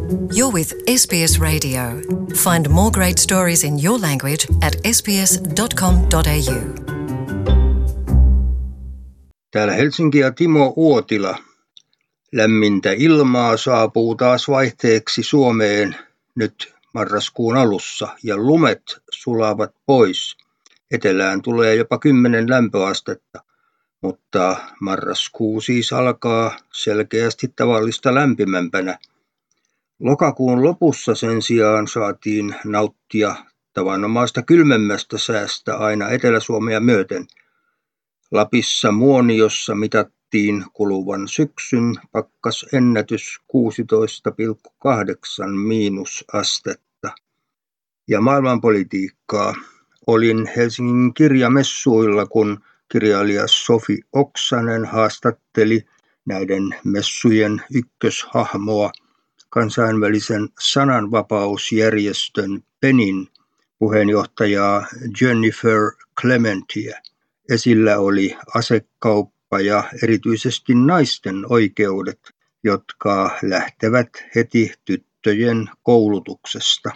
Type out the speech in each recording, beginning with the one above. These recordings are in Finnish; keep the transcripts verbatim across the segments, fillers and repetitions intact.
You're with S B S Radio. Find more great stories in your language at s b s dot com dot a u. Täällä Helsinki ja Timo Uotila. Lämmintä ilmaa saapuu taas vaihteeksi Suomeen nyt marraskuun alussa ja lumet sulavat pois. Etelään tulee jopa kymmenen lämpöastetta, mutta marraskuu siis alkaa selkeästi tavallista lämpimämpänä. Lokakuun lopussa sen sijaan saatiin nauttia tavanomaista kylmemmästä säästä aina Etelä-Suomea myöten. Lapissa Muoniossa mitattiin kuluvan syksyn pakkasennätys kuusitoista pilkku kahdeksan miinusastetta. Ja maailmanpolitiikkaa. Olin Helsingin kirjamessuilla, kun kirjailija Sofi Oksanen haastatteli näiden messujen ykköshahmoa, kansainvälisen sananvapausjärjestön PENin puheenjohtajaa Jennifer Clementia. Esillä oli asekauppa ja erityisesti naisten oikeudet, jotka lähtevät heti tyttöjen koulutuksesta.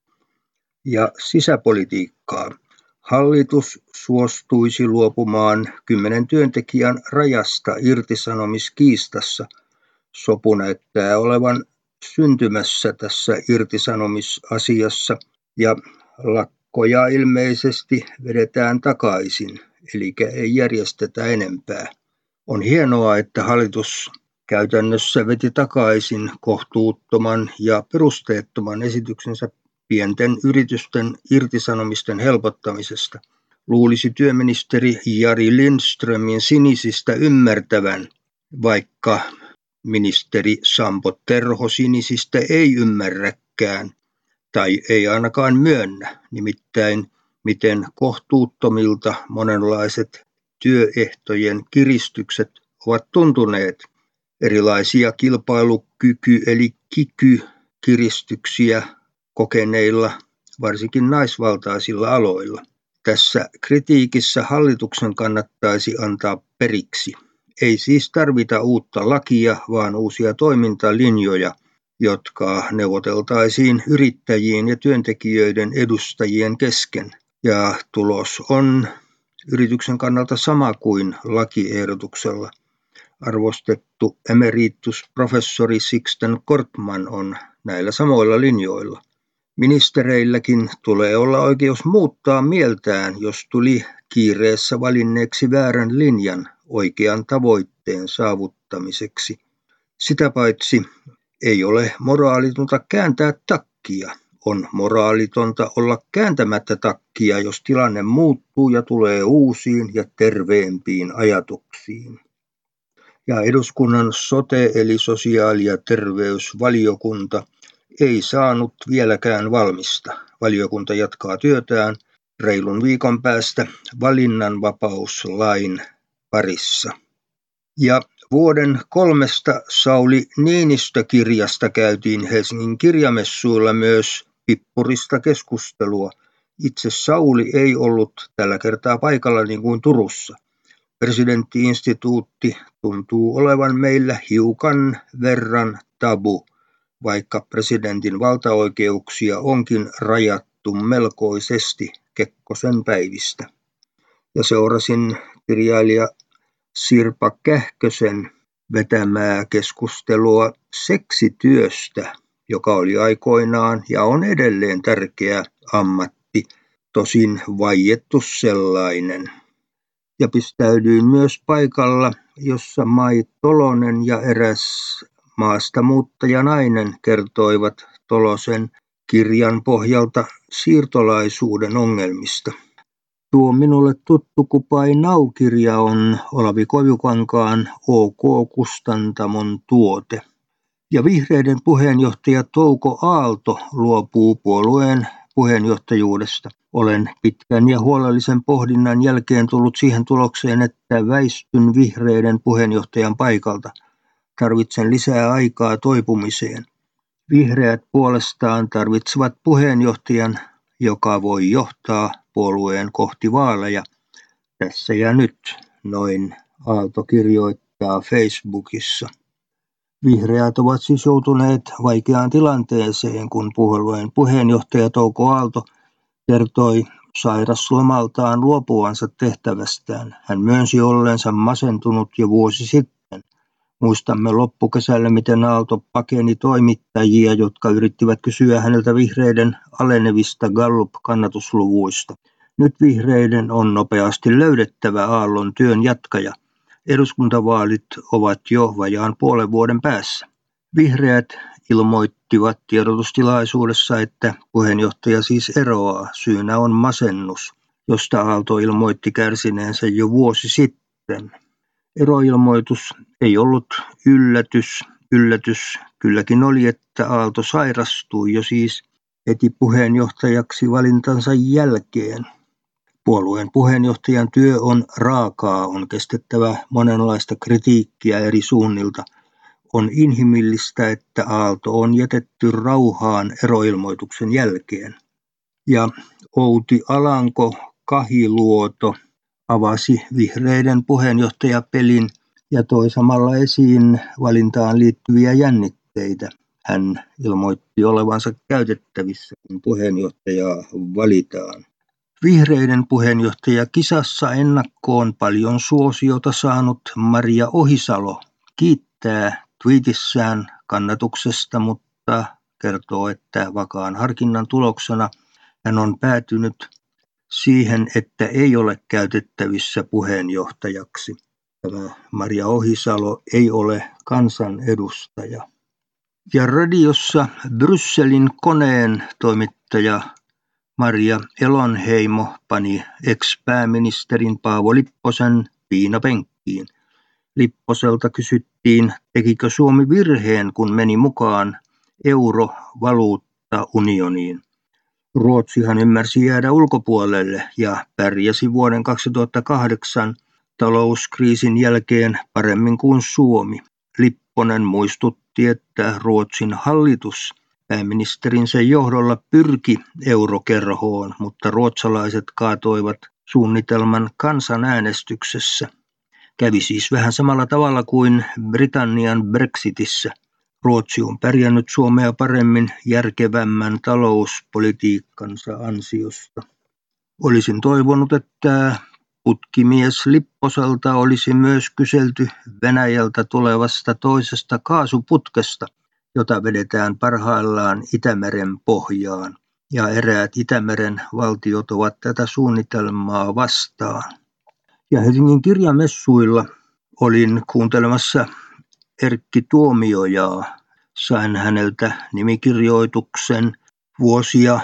Ja sisäpolitiikkaa. Hallitus suostuisi luopumaan kymmenen työntekijän rajasta irtisanomiskiistassa. Sopu näyttää olevan syntymässä tässä irtisanomisasiassa ja lakkoja ilmeisesti vedetään takaisin, eli ei järjestetä enempää. On hienoa, että hallitus käytännössä veti takaisin kohtuuttoman ja perusteettoman esityksensä pienten yritysten irtisanomisten helpottamisesta. Luulisi työministeri Jari Lindströmin sinisistä ymmärtävän, vaikka ministeri Sampo Terho sinisistä ei ymmärräkään tai ei ainakaan myönnä, nimittäin miten kohtuuttomilta monenlaiset työehtojen kiristykset ovat tuntuneet. Erilaisia kilpailukyky- eli kiky-kiristyksiä kokeneilla, varsinkin naisvaltaisilla aloilla. Tässä kritiikissä hallituksen kannattaisi antaa periksi. Ei siis tarvita uutta lakia, vaan uusia toimintalinjoja, jotka neuvoteltaisiin yrittäjien ja työntekijöiden edustajien kesken. Ja tulos on yrityksen kannalta sama kuin lakiehdotuksella. Arvostettu emeritusprofessori Sixten Korkman on näillä samoilla linjoilla. Ministereilläkin tulee olla oikeus muuttaa mieltään, jos tuli kiireessä valinneeksi väärän linjan oikean tavoitteen saavuttamiseksi. Sitä paitsi ei ole moraalitonta kääntää takkia. On moraalitonta olla kääntämättä takkia, jos tilanne muuttuu ja tulee uusiin ja terveempiin ajatuksiin. Ja eduskunnan sote- eli sosiaali- ja terveysvaliokunta ei saanut vieläkään valmista. Valiokunta jatkaa työtään reilun viikon päästä valinnanvapauslain parissa. Ja vuoden kolmesta Sauli Niinistö-kirjasta käytiin Helsingin kirjamessuilla myös pippurista keskustelua. Itse Sauli ei ollut tällä kertaa paikalla niin kuin Turussa. Presidentti-instituutti tuntuu olevan meillä hiukan verran tabu, vaikka presidentin valtaoikeuksia onkin rajattu melkoisesti Kekkosen päivistä. Ja seurasin kirjailija Sirpa Kähkösen vetämää keskustelua seksityöstä, joka oli aikoinaan ja on edelleen tärkeä ammatti, tosin vaiettu sellainen. Ja pistäydyin myös paikalla, jossa Mai Tolonen ja eräs maastamuuttajanainen kertoivat Tolosen kirjan pohjalta siirtolaisuuden ongelmista. Tuo minulle tuttu Kupai Nau-kirja on Olavi Koivukankaan OK-kustantamon tuote. Ja vihreiden puheenjohtaja Touko Aalto luopuu puolueen puheenjohtajuudesta. Olen pitkän ja huolellisen pohdinnan jälkeen tullut siihen tulokseen, että väistyn vihreiden puheenjohtajan paikalta. Tarvitsen lisää aikaa toipumiseen. Vihreät puolestaan tarvitsevat puheenjohtajan, joka voi johtaa puolueen kohti vaaleja. Tässä ja nyt, noin Aalto kirjoittaa Facebookissa. Vihreät ovat siis joutuneet vaikeaan tilanteeseen, kun puolueen puheenjohtaja Touko Aalto kertoi sairaslomaltaan luopuvansa tehtävästään. Hän myönsi olleensa masentunut jo vuosi sitten. Muistamme loppukesällä, miten Aalto pakeni toimittajia, jotka yrittivät kysyä häneltä vihreiden alenevista Gallup-kannatusluvuista. Nyt vihreiden on nopeasti löydettävä Aallon työn jatkaja. Eduskuntavaalit ovat jo vajaan puolen vuoden päässä. Vihreät ilmoittivat tiedotustilaisuudessa, että puheenjohtaja siis eroaa. Syynä on masennus, josta Aalto ilmoitti kärsineensä jo vuosi sitten. Eroilmoitus ei ollut yllätys. Yllätys kylläkin oli, että Aalto sairastui jo siis heti puheenjohtajaksi valintansa jälkeen. Puolueen puheenjohtajan työ on raakaa, on kestettävä monenlaista kritiikkiä eri suunnilta. On inhimillistä, että Aalto on jätetty rauhaan eroilmoituksen jälkeen. Ja Outi Alanko-Kahiluoto avasi vihreiden puheenjohtajapelin ja toi samalla esiin valintaan liittyviä jännitteitä. Hän ilmoitti olevansa käytettävissä, kun puheenjohtajaa valitaan. Vihreiden puheenjohtaja kisassa ennakkoon paljon suosiota saanut Maria Ohisalo kiittää twiitissään kannatuksesta, mutta kertoo, että vakaan harkinnan tuloksena hän on päätynyt siihen, että ei ole käytettävissä puheenjohtajaksi. Tämä Maria Ohisalo ei ole kansanedustaja. Ja radiossa Brysselin koneen toimittaja Maria Elonheimo pani ex-pääministerin Paavo Lipposen piinapenkkiin. Lipposelta kysyttiin, tekikö Suomi virheen, kun meni mukaan eurovaluuttaunioniin. Ruotsihan ymmärsi jäädä ulkopuolelle ja pärjäsi vuoden kaksituhattakahdeksan talouskriisin jälkeen paremmin kuin Suomi. Lipponen muistutti, että Ruotsin hallitus pääministerinsä johdolla pyrki eurokerhoon, mutta ruotsalaiset kaatoivat suunnitelman kansanäänestyksessä. Kävi siis vähän samalla tavalla kuin Britannian Brexitissä. Ruotsi on pärjännyt Suomea paremmin järkevämmän talouspolitiikkansa ansiosta. Olisin toivonut, että putkimies Lipposelta olisi myös kyselty Venäjältä tulevasta toisesta kaasuputkesta, jota vedetään parhaillaan Itämeren pohjaan, ja eräät Itämeren valtiot ovat tätä suunnitelmaa vastaan. Ja Helsingin kirjamessuilla olin kuuntelemassa Erkki Tuomiojaa. Sain häneltä nimikirjoituksen vuosia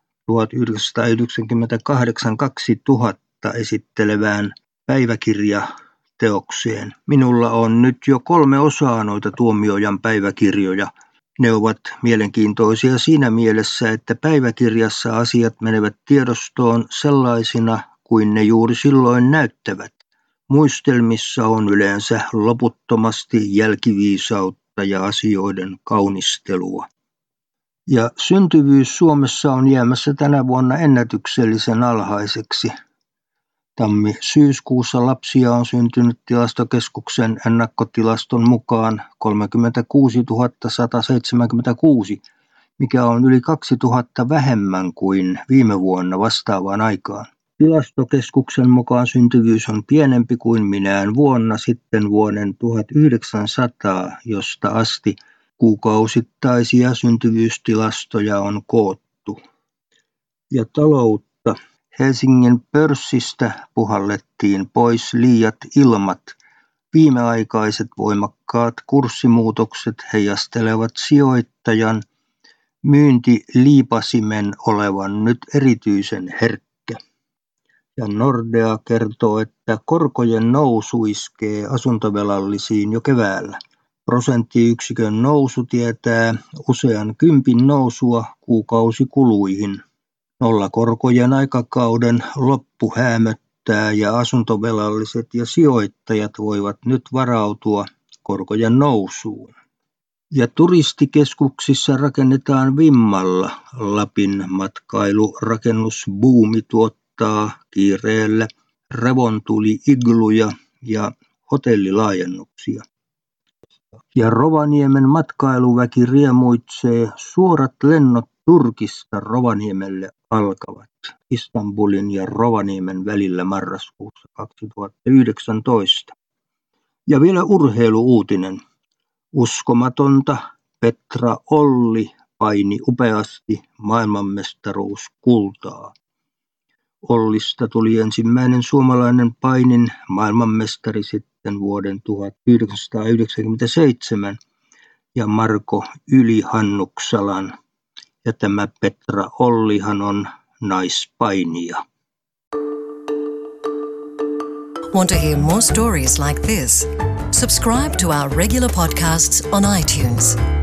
tuhatyhdeksänsataayhdeksänkymmentäkahdeksan kaksituhatta esittelevään päiväkirjateokseen. Minulla on nyt jo kolme osaa noita Tuomiojan päiväkirjoja. Ne ovat mielenkiintoisia siinä mielessä, että päiväkirjassa asiat menevät tiedostoon sellaisina kuin ne juuri silloin näyttävät. Muistelmissa on yleensä loputtomasti jälkiviisautta ja asioiden kaunistelua. Ja syntyvyys Suomessa on jäämässä tänä vuonna ennätyksellisen alhaiseksi. Tammi-syyskuussa lapsia on syntynyt Tilastokeskuksen ennakkotilaston mukaan kolmekymmentäkuusituhatta sata seitsemänkymmentäkuusi, mikä on yli kaksituhatta vähemmän kuin viime vuonna vastaavaan aikaan. Tilastokeskuksen mukaan syntyvyys on pienempi kuin minään vuonna sitten vuoden tuhatyhdeksänsataa, josta asti kuukausittaisia syntyvyystilastoja on koottu. Ja taloutta. Helsingin pörssistä puhallettiin pois liiat ilmat. Viimeaikaiset voimakkaat kurssimuutokset heijastelevat sijoittajan myyntiliipasimen olevan nyt erityisen herkkä. Ja Nordea kertoo, että korkojen nousu iskee asuntovelallisiin jo keväällä. Prosenttiyksikön nousu tietää usean kympin nousua kuukausikuluihin. Nollakorkojen aikakauden loppu häämöttää ja asuntovelalliset ja sijoittajat voivat nyt varautua korkojen nousuun. Ja turistikeskuksissa rakennetaan vimmalla. Lapin matkailurakennusbuumi tuottaa kiireellä revontuli-igluja ja hotellilaajennuksia. Ja Rovaniemen matkailuväki riemuitsee, suorat lennot Turkista Rovaniemelle alkavat Istanbulin ja Rovaniemen välillä marraskuussa kaksituhattayhdeksäntoista. Ja vielä urheiluuutinen. Uskomatonta, Petra Olli paini upeasti maailmanmestaruuskultaa. Ollista tuli ensimmäinen suomalainen painin maailmanmestari sitten vuoden tuhatyhdeksänsataayhdeksänkymmentäseitsemän ja Marko Yli-Hannuksalan. Ja tämä Petra Ollihan on naispainija. Want to hear more stories like this? Subscribe to our regular podcasts on iTunes.